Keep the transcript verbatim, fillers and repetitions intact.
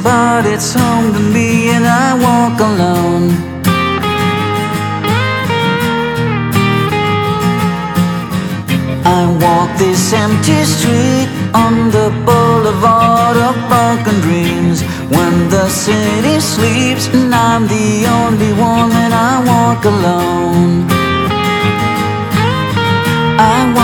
but it's home to me and I walk alone. I walk this empty street on the boulevard of broken dreams, when the city sleeps and I'm the only one and I walk alone. I walk